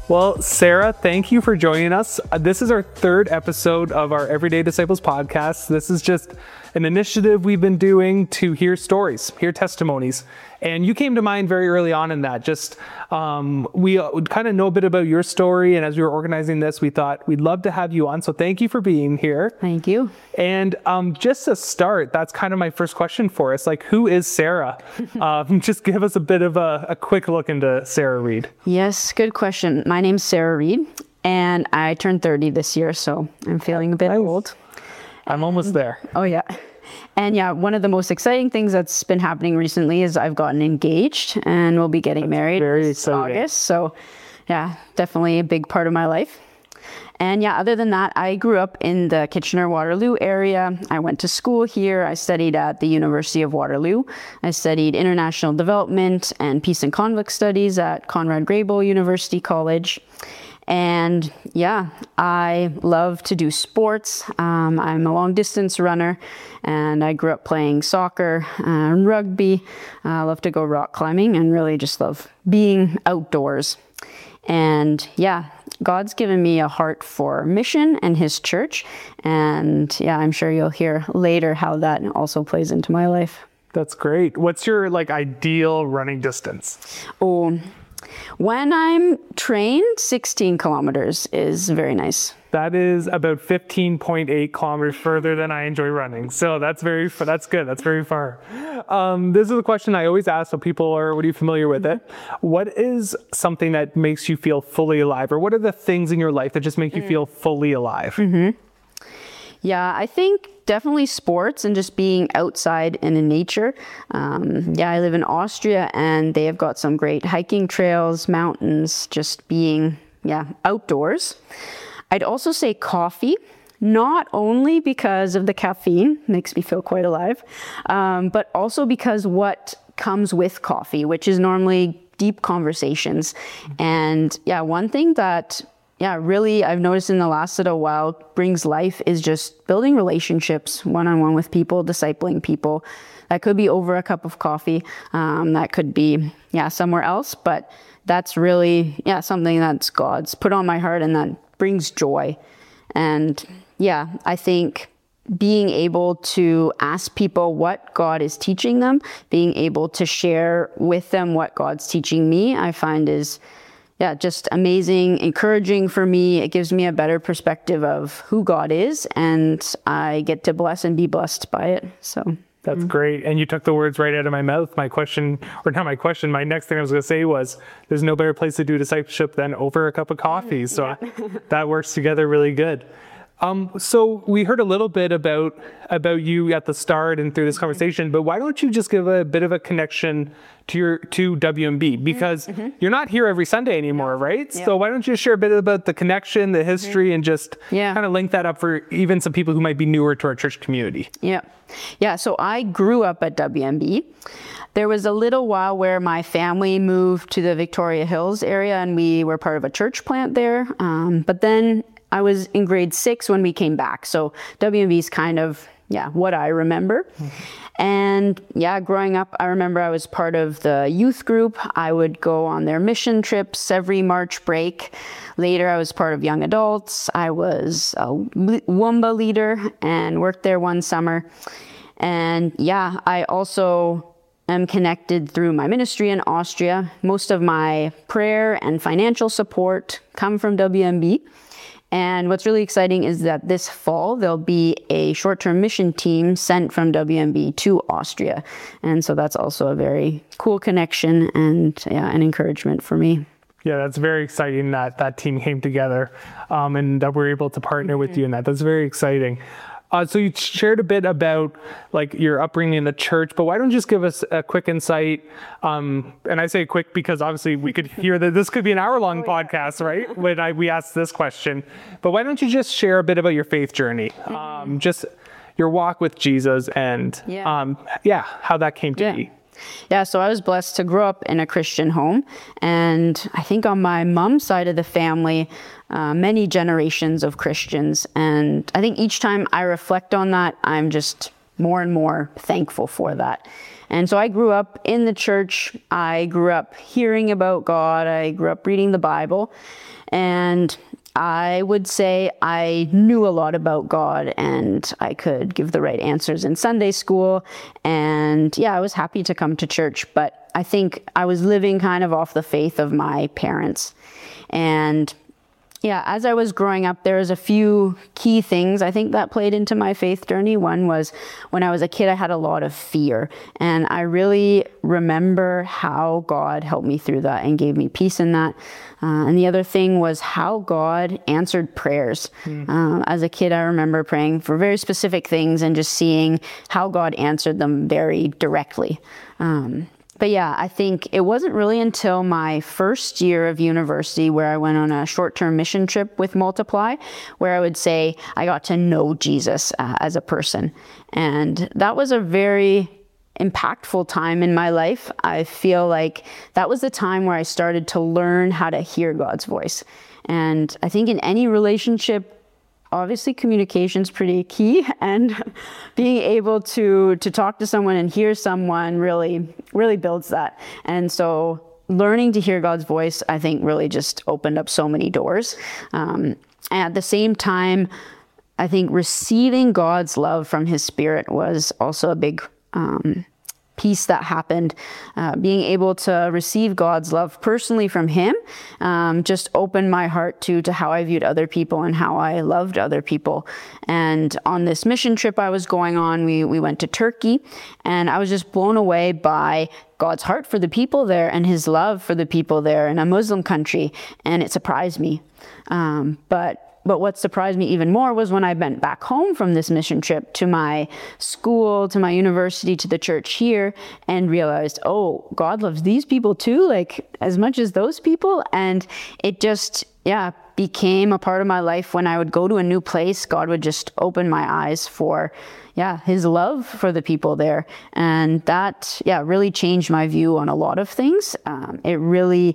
Well, Sarah, thank you for joining us. This is our third episode of our Everyday Disciples podcast. This is just an initiative we've been doing to hear stories, hear testimonies. And you came to mind very early on in that. We kind of know a bit about your story. And as we were organizing this, we thought we'd love to have you on. So thank you for being here. Thank you. And just to start, that's kind of my first question for us. Like, who is Sarah? Just give us a bit of a quick look into Sarah Reed. Yes, good question. My name's Sarah Reed, and I turned 30 this year, so I'm feeling a bit old. I'm almost there. Oh, yeah. And yeah, one of the most exciting things that's been happening recently is I've gotten engaged and we'll be getting married this August. So yeah, definitely a big part of my life. And yeah, other than that, I grew up in the Kitchener-Waterloo area. I went to school here. I studied at the University of Waterloo. I studied international development and peace and conflict studies at Conrad Grebel University College. And yeah, I love to do sports. I'm a long distance runner and I grew up playing soccer and rugby. I love to go rock climbing and really just love being outdoors. And yeah, God's given me a heart for mission and his church. And yeah, I'm sure you'll hear later how that also plays into my life. That's great. What's your ideal running distance? Oh, when I'm trained, 16 kilometers is very nice. That is about 15.8 kilometers further than I enjoy running. So that's good. That's very far. This is a question I always ask, so people are already familiar with it. What is something that makes you feel fully alive? Or what are the things in your life that just make you feel fully alive? Mm-hmm. Yeah, I think definitely sports and just being outside and in nature. I live in Austria and they have got some great hiking trails, mountains, just being, outdoors. I'd also say coffee, not only because of the caffeine, makes me feel quite alive, but also because what comes with coffee, which is normally deep conversations. And one thing that really I've noticed in the last little while brings life is just building relationships one-on-one with people, discipling people. That could be over a cup of coffee. That could be, somewhere else. But that's really, something that's God's put on my heart and that brings joy. And I think being able to ask people what God is teaching them, being able to share with them what God's teaching me, I find is just amazing, encouraging for me. It gives me a better perspective of who God is, and I get to bless and be blessed by it. So that's great. And you took the words right out of my mouth. My next thing I was going to say was, there's no better place to do discipleship than over a cup of coffee. So that works together really good. So we heard a little bit about you at the start and through this conversation, but why don't you just give a bit of a connection to WMB? Because you're not here every Sunday anymore, right? Yeah. So why don't you share a bit about the connection, the history, and just kind of link that up for even some people who might be newer to our church community? Yeah. So I grew up at WMB. There was a little while where my family moved to the Victoria Hills area and we were part of a church plant there. But then I was in grade 6 when we came back. So WMB is kind of, what I remember. And growing up, I remember I was part of the youth group. I would go on their mission trips every March break. Later, I was part of young adults. I was a Wumba leader and worked there one summer. And I also am connected through my ministry in Austria. Most of my prayer and financial support come from WMB. And what's really exciting is that this fall, there'll be a short-term mission team sent from WMB to Austria. And so that's also a very cool connection and an encouragement for me. Yeah, that's very exciting that team came together and that we're able to partner with you in that. That's very exciting. So you shared a bit about your upbringing in the church, but why don't you just give us a quick insight? And I say quick because obviously we could hear that this could be an hour-long podcast, right? When we asked this question. But why don't you just share a bit about your faith journey? Just your walk with Jesus and how that came to be. Yeah, so I was blessed to grow up in a Christian home. And I think on my mom's side of the family, many generations of Christians. And I think each time I reflect on that, I'm just more and more thankful for that. And so I grew up in the church. I grew up hearing about God. I grew up reading the Bible. And I would say I knew a lot about God, and I could give the right answers in Sunday school. And yeah, I was happy to come to church, but I think I was living kind of off the faith of my parents. And yeah, as I was growing up, there was a few key things I think that played into my faith journey. One was when I was a kid, I had a lot of fear, and I really remember how God helped me through that and gave me peace in that. And the other thing was how God answered prayers. As a kid, I remember praying for very specific things and just seeing how God answered them very directly. But yeah, I think it wasn't really until my first year of university where I went on a short-term mission trip with Multiply, where I would say I got to know Jesus as a person. And that was a very impactful time in my life. I feel like that was the time where I started to learn how to hear God's voice. And I think in any relationship, obviously communication's pretty key, and being able to talk to someone and hear someone really builds that. And so learning to hear God's voice, I think, really just opened up so many doors. And at the same time, I think receiving God's love from His Spirit was also a big piece that happened. Being able to receive God's love personally from Him just opened my heart to how I viewed other people and how I loved other people. And on this mission trip I was going on, we went to Turkey, and I was just blown away by God's heart for the people there and His love for the people there in a Muslim country, and it surprised me. But what surprised me even more was when I went back home from this mission trip to my school, to my university, to the church here, and realized, oh, God loves these people too, like as much as those people. And it just, became a part of my life. When I would go to a new place, God would just open my eyes for, His love for the people there. And that, really changed my view on a lot of things. It really,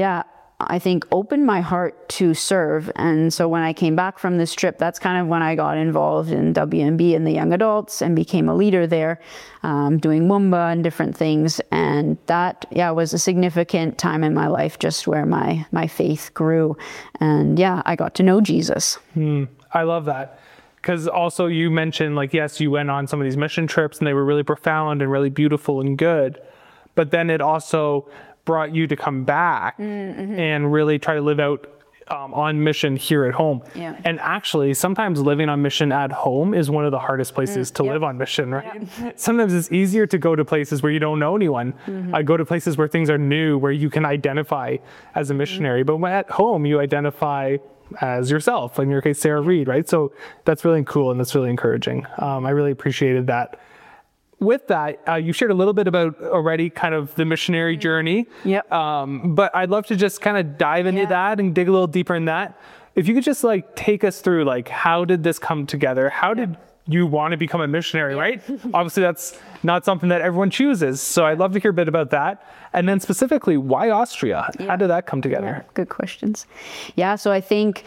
I think opened my heart to serve. And so when I came back from this trip, that's kind of when I got involved in WMB and the young adults and became a leader there, doing Wumba and different things. And that, was a significant time in my life, just where my faith grew. And I got to know Jesus. I love that. Because also you mentioned, like, yes, you went on some of these mission trips and they were really profound and really beautiful and good. But then it also brought you to come back and really try to live out on mission here at home. And actually, sometimes living on mission at home is one of the hardest places to live on mission, right? Sometimes it's easier to go to places where you don't know anyone. I go to places where things are new, where you can identify as a missionary. But when at home, you identify as yourself. In your case, Sarah Reed, right? So that's really cool and that's really encouraging. I really appreciated that. With that, you shared a little bit about already kind of the missionary journey. But I'd love to just kind of dive into that and dig a little deeper in that. If you could just take us through, how did this come together? How did you want to become a missionary, right? Obviously, that's not something that everyone chooses. So I'd love to hear a bit about that. And then specifically, why Austria? How did that come together? Good questions. So I think,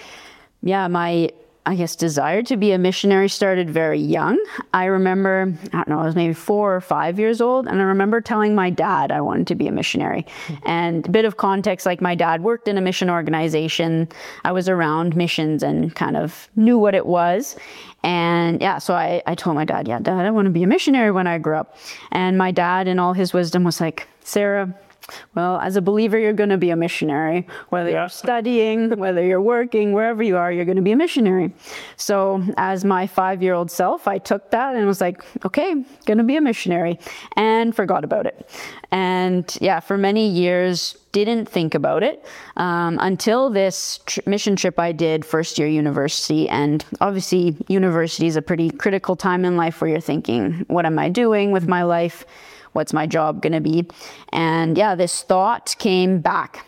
my desire to be a missionary started very young. I remember, I was maybe 4 or 5 years old, and I remember telling my dad I wanted to be a missionary. And a bit of context, my dad worked in a mission organization. I was around missions and kind of knew what it was. And so I told my dad, Dad, I want to be a missionary when I grow up. And my dad, in all his wisdom, was like, Sarah, well, as a believer, you're going to be a missionary. Whether you're studying, whether you're working, wherever you are, you're going to be a missionary. So as my 5-year-old self, I took that and was like, okay, going to be a missionary, and forgot about it. And for many years, didn't think about it until this mission trip I did first year university. And obviously, university is a pretty critical time in life where you're thinking, what am I doing with my life? What's my job going to be? And this thought came back.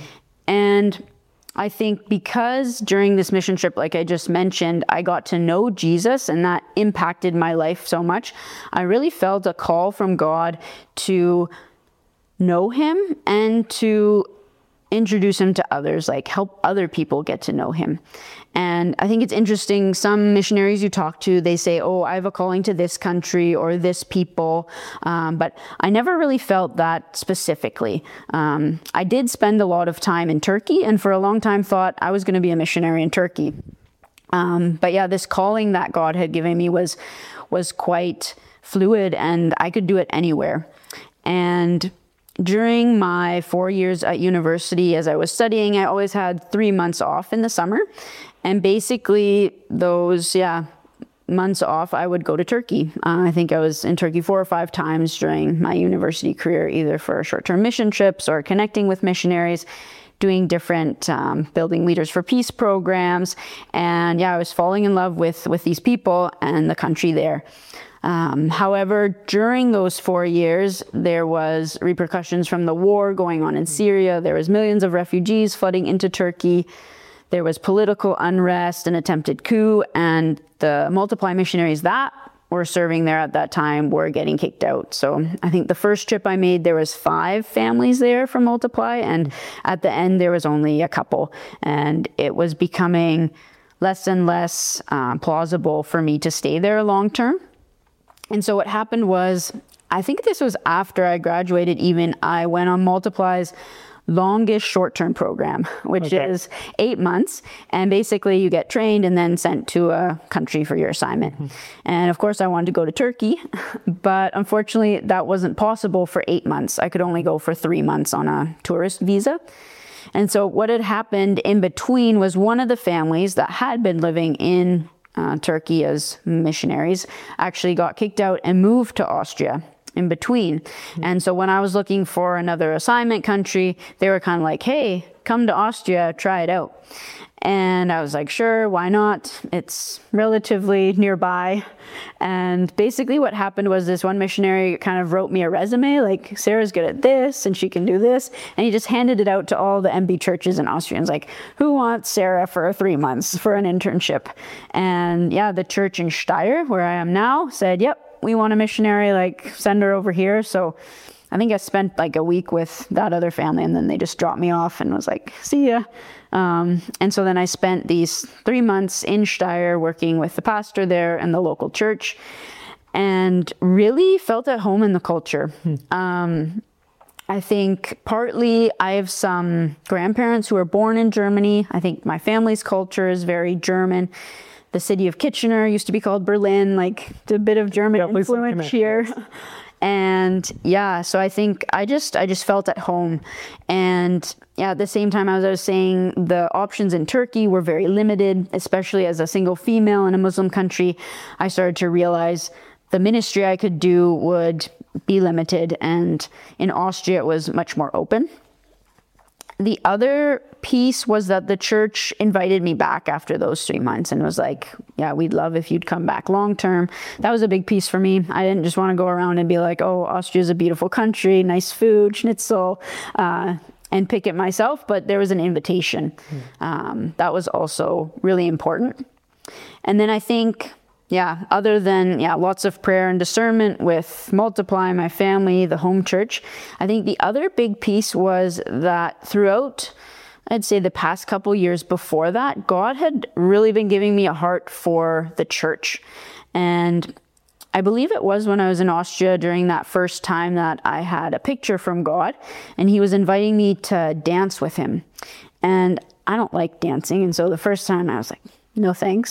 And I think because during this mission trip, like I just mentioned, I got to know Jesus, and that impacted my life so much. I really felt a call from God to know Him and to introduce him to others, like help other people get to know him. And I think it's interesting, some missionaries you talk to, they say, oh, I have a calling to this country or this people. But I never really felt that specifically. I did spend a lot of time in Turkey, and for a long time thought I was going to be a missionary in Turkey. But yeah, this calling that God had given me was quite fluid, and I could do it anywhere. And during my 4 years at university, as I was studying, I always had 3 months off in the summer. And basically those, months off, I would go to Turkey. I think I was in Turkey 4 or 5 times during my university career, either for short-term mission trips or connecting with missionaries, doing different Building Leaders for Peace programs. And I was falling in love with these people and the country there. However, during those 4 years, there was repercussions from the war going on in Syria. There was millions of refugees flooding into Turkey. There was political unrest, an attempted coup, and the Multiply missionaries that were serving there at that time were getting kicked out. So I think the first trip I made, there was 5 families there from Multiply, and at the end there was only a couple. And it was becoming less and less plausible for me to stay there long term. And so what happened was, I think this was after I graduated even, I went on Multiply's longest short-term program, which is 8 months. And basically you get trained and then sent to a country for your assignment. And of course I wanted to go to Turkey, but unfortunately that wasn't possible for 8 months. I could only go for 3 months on a tourist visa. And so what had happened in between was one of the families that had been living in Turkey as missionaries actually got kicked out and moved to Austria in between. And so when I was looking for another assignment country, they were kind of like, hey, come to Austria, try it out. And I was like, sure, why not? It's relatively nearby. And basically what happened was this one missionary kind of wrote me a resume, like, Sarah's good at this and she can do this. And he just handed it out to all the MB churches in Austria. And was like, who wants Sarah for 3 months for an internship? And the church in Steyr, where I am now, said, yep, we want a missionary, like send her over here. So I think I spent like a week with that other family, and then they just dropped me off and was like, see ya. And so then I spent these 3 months in Steyr working with the pastor there and the local church, and really felt at home in the culture. I think partly I have some grandparents who were born in Germany. I think my family's culture is very German. The city of Kitchener used to be called Berlin, like a bit of German influence here. And so I think I just felt at home. And at the same time, as I was saying, the options in Turkey were very limited, especially as a single female in a Muslim country. I started to realize the ministry I could do would be limited, and in Austria it was much more open. The other piece was that the church invited me back after those 3 months and was like, we'd love if you'd come back long term. That was a big piece for me. I didn't just want to go around and be like, oh, Austria's a beautiful country, nice food, schnitzel, and pick it myself. But there was an invitation. That was also really important. And then I think, other than, lots of prayer and discernment with Multiply, my family, the home church, I think the other big piece was that throughout, I'd say the past couple years before that, God had really been giving me a heart for the church. And I believe it was when I was in Austria during that first time that I had a picture from God, and he was inviting me to dance with him. And I don't like dancing. And so the first time I was like, no thanks,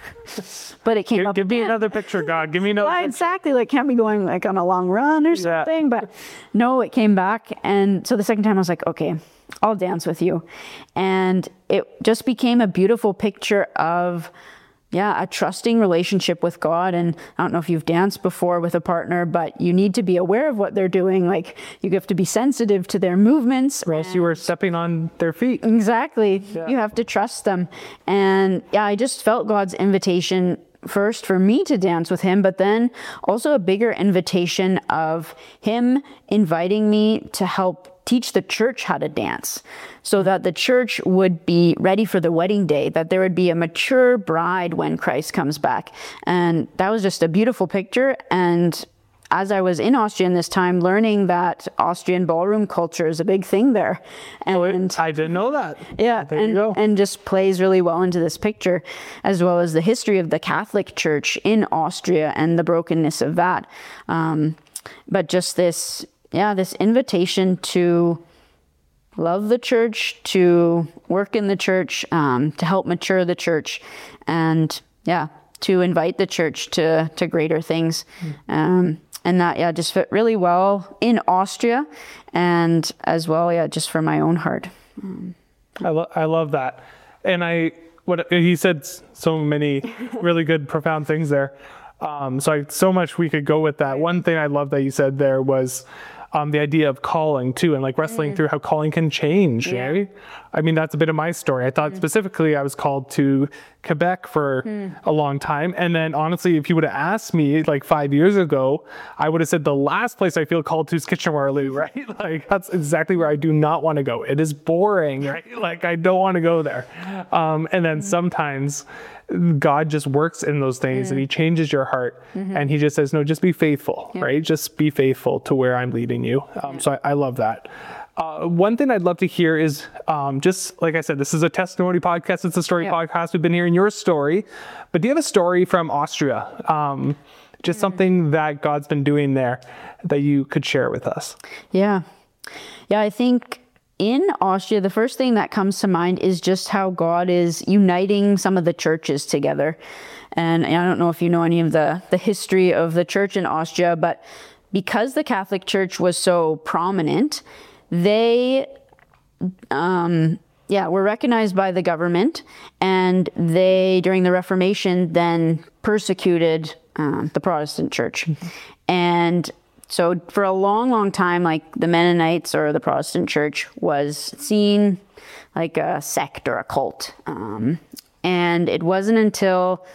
but it came up. Give me another picture, God. Give me another picture. Exactly, can't be going on a long run or something. But no, it came back. And so the second time I was like, okay, I'll dance with you. And it just became a beautiful picture of a trusting relationship with God. And I don't know if you've danced before with a partner, but you need to be aware of what they're doing. Like, you have to be sensitive to their movements. Or else you were stepping on their feet. Exactly. Yeah. You have to trust them. And I just felt God's invitation first for me to dance with him, but then also a bigger invitation of him inviting me to help teach the church how to dance, so that the church would be ready for the wedding day, that there would be a mature bride when Christ comes back. And that was just a beautiful picture. And as I was in Austria in this time, learning that Austrian ballroom culture is a big thing there. And I didn't know that. yeah, There you go. and just plays really well into this picture, as well as the history of the Catholic Church in Austria and the brokenness of that. But just this invitation to love the church, to work in the church, to help mature the church, and to invite the church to greater things. And that just fit really well in Austria, and as well, just for my own heart. I love that. And he said so many really good, profound things there. So much we could go with that. One thing I love that you said there was the idea of calling too, and like wrestling through how calling can change. Yeah. Right? I mean, that's a bit of my story. I thought specifically I was called to Quebec for a long time. And then honestly, if you would have asked me like 5 years ago, I would have said the last place I feel called to is Kitchener-Waterloo, right? Like that's exactly where I do not want to go. It is boring, right? Like I don't want to go there. And then sometimes God just works in those things and he changes your heart and he just says, no, just be faithful, right? Just be faithful to where I'm leading you. So I love that. One thing I'd love to hear is just like I said, this is a testimony podcast. It's a story podcast. We've been hearing your story, but do you have a story from Austria? Just something that God's been doing there that you could share with us? Yeah, I think in Austria, the first thing that comes to mind is just how God is uniting some of the churches together. And I don't know if you know any of the history of the church in Austria, but because the Catholic Church was so prominent, they were recognized by the government, and they, during the Reformation, then persecuted the Protestant Church. And so for a long, long time, like the Mennonites or the Protestant Church was seen like a sect or a cult. And it wasn't until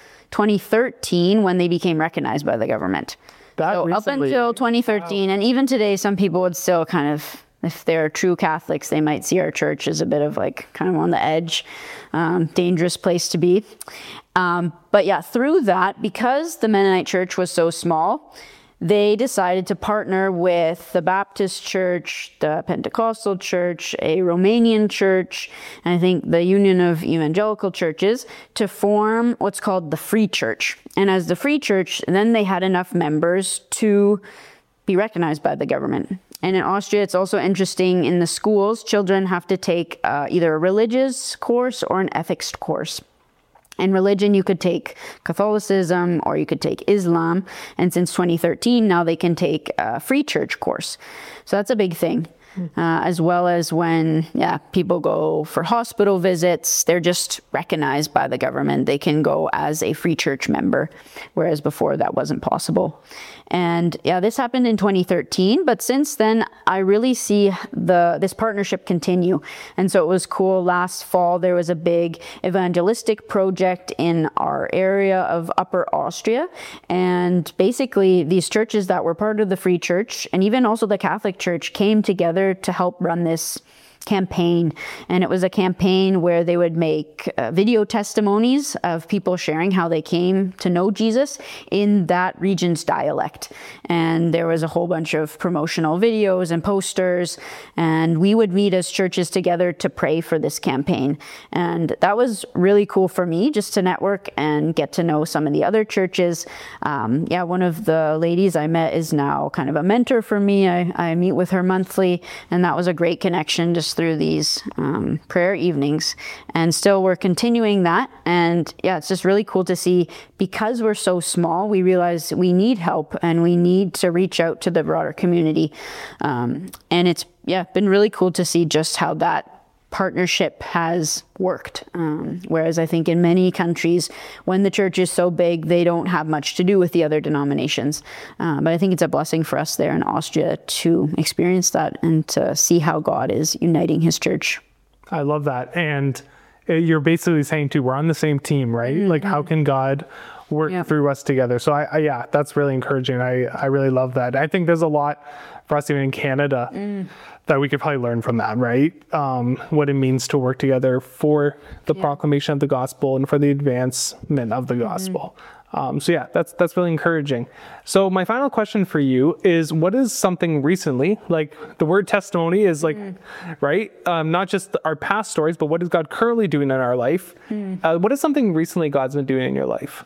2013 when they became recognized by the government. So up until 2013, and even today, some people would still kind of, if they're true Catholics, they might see our church as a bit of like kind of on the edge, dangerous place to be. But through that, because the Mennonite Church was so small, they decided to partner with the Baptist Church, the Pentecostal Church, a Romanian church, and I think the Union of Evangelical Churches to form what's called the Free Church. And as the Free Church, then they had enough members to be recognized by the government. And in Austria, it's also interesting, in the schools, children have to take either a religious course or an ethics course. In religion, you could take Catholicism or you could take Islam. And since 2013, now they can take a free church course. So that's a big thing. As well as when people go for hospital visits, they're just recognized by the government. They can go as a free church member, whereas before that wasn't possible. And this happened in 2013, but since then I really see this partnership continue. And so it was cool. Last fall there was a big evangelistic project in our area of Upper Austria, and basically these churches that were part of the Free Church and even also the Catholic Church came together to help run this campaign. And it was a campaign where they would make video testimonies of people sharing how they came to know Jesus in that region's dialect. And there was a whole bunch of promotional videos and posters, and we would meet as churches together to pray for this campaign. And that was really cool for me, just to network and get to know some of the other churches. One of the ladies I met is now kind of a mentor for me. I meet with her monthly, and that was a great connection just through these prayer evenings. And still we're continuing that. And it's just really cool to see, because we're so small, we realize we need help and we need to reach out to the broader community. And it's been really cool to see just how that partnership has worked. Whereas I think in many countries, when the church is so big, they don't have much to do with the other denominations. But I think it's a blessing for us there in Austria to experience that and to see how God is uniting his church. I love that. And you're basically saying too, we're on the same team, right? Mm-hmm. Like, how can God work through us together? So that's really encouraging. I really love that. I think there's a lot for us even in Canada that we could probably learn from that, right? What it means to work together for the proclamation of the gospel and for the advancement of the gospel. So yeah, that's really encouraging. So my final question for you is, what is something recently, like the word testimony is like, right? Not just our past stories, but what is God currently doing in our life? What is something recently God's been doing in your life?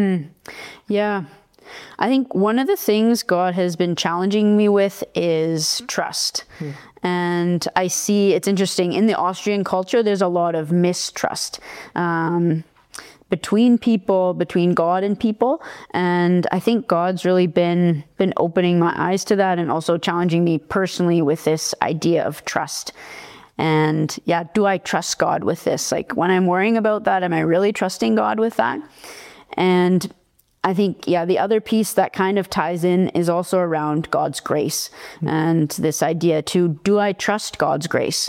Yeah. I think one of the things God has been challenging me with is trust. And I see, it's interesting, in the Austrian culture, there's a lot of mistrust between people, between God and people. And I think God's really been opening my eyes to that and also challenging me personally with this idea of trust. And yeah, do I trust God with this? Like when I'm worrying about that, am I really trusting God with that? And I think, yeah, the other piece that kind of ties in is also around God's grace and this idea too, do I trust God's grace?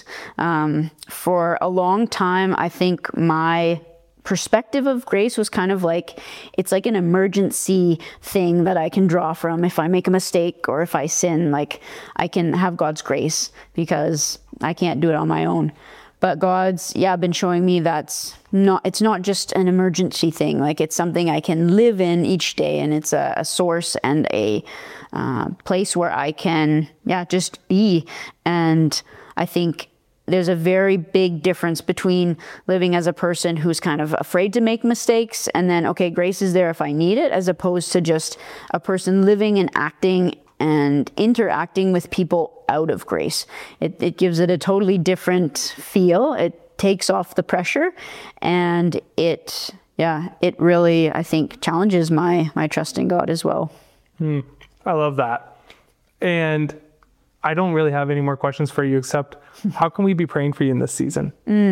For a long time, I think my perspective of grace was kind of like, it's like an emergency thing that I can draw from. If I make a mistake or if I sin, like I can have God's grace because I can't do it on my own. But God's, been showing me it's not just an emergency thing. Like it's something I can live in each day, and it's a source and a place where I can, just be. And I think there's a very big difference between living as a person who's kind of afraid to make mistakes and then, okay, grace is there if I need it, as opposed to just a person living and acting and interacting with people out of grace. It gives it a totally different feel. It takes off the pressure, and it really, I think, challenges my trust in God as well. I love that. And I don't really have any more questions for you, except how can we be praying for you in this season?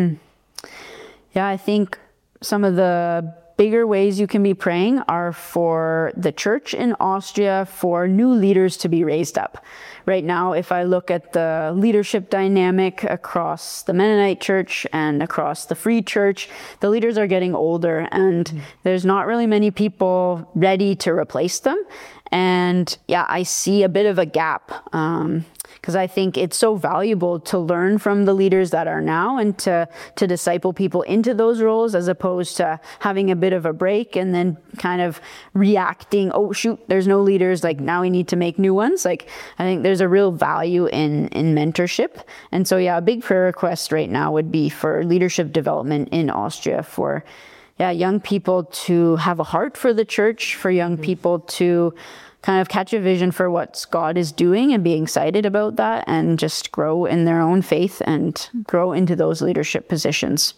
Yeah, I think some of the bigger ways you can be praying are for the church in Austria, for new leaders to be raised up. Right now, if I look at the leadership dynamic across the Mennonite church and across the Free Church, the leaders are getting older, and there's not really many people ready to replace them. And I see a bit of a gap because I think it's so valuable to learn from the leaders that are now and to disciple people into those roles, as opposed to having a bit of a break and then kind of reacting, oh shoot, there's no leaders, like now we need to make new ones. Like I think there's a real value in mentorship. And so a big prayer request right now would be for leadership development in Austria, for young people to have a heart for the church, for young people to kind of catch a vision for what God is doing and be excited about that, and just grow in their own faith and grow into those leadership positions.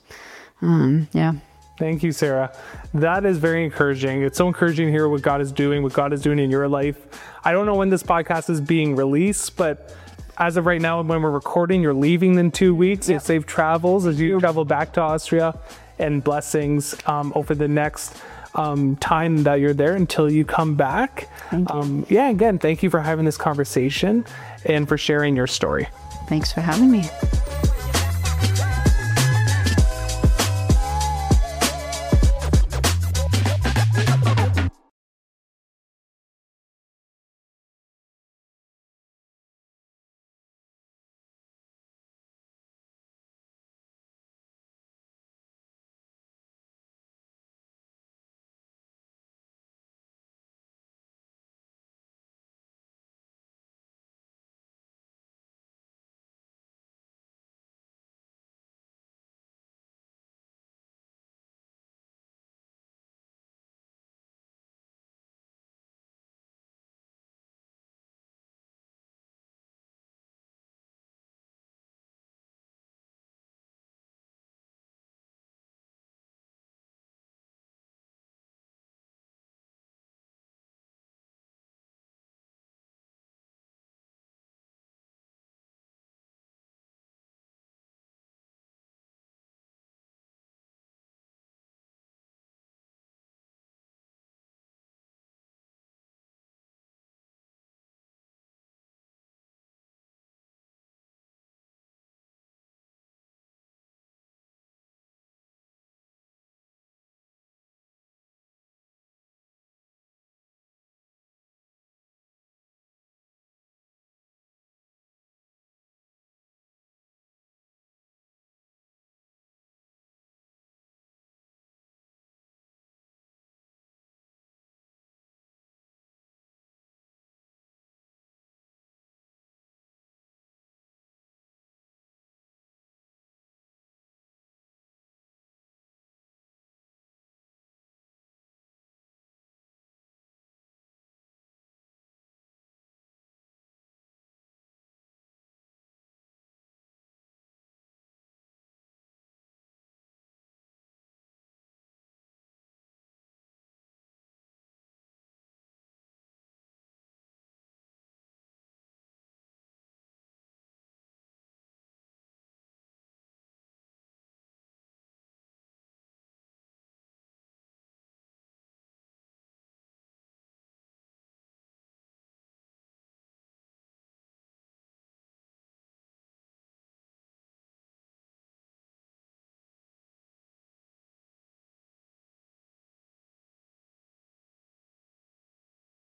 Thank you, Sarah. That is very encouraging. It's so encouraging to hear what God is doing in your life. I don't know when this podcast is being released, but as of right now, when we're recording, you're leaving in 2 weeks. Yep. Safe travels as you travel back to Austria, and blessings over the next time that you're there until you come back. Thank you. Again, thank you for having this conversation and for sharing your story. Thanks for having me.